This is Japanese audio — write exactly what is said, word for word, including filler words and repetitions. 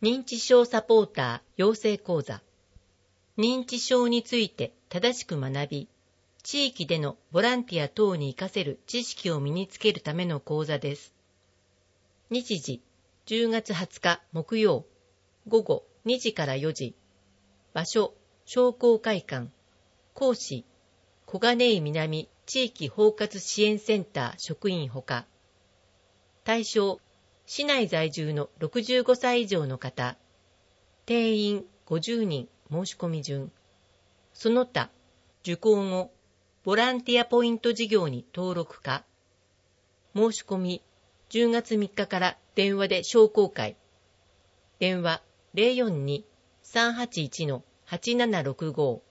認知症サポーター養成講座。認知症について正しく学び、地域でのボランティア等に活かせる知識を身につけるための講座です。日時、じゅうがつはつか木曜、午後にじからよじ。場所、商工会館。講師、小金井南地域包括支援センター職員ほか。対象、市内在住のろくじゅうごさい以上の方。定員ごじゅうにん申し込み順。その他、受講後、ボランティアポイント事業に登録か。申し込み、じゅうがつみっかから電話で商工会。電話 ゼロよんに さんはちいち はちななろくご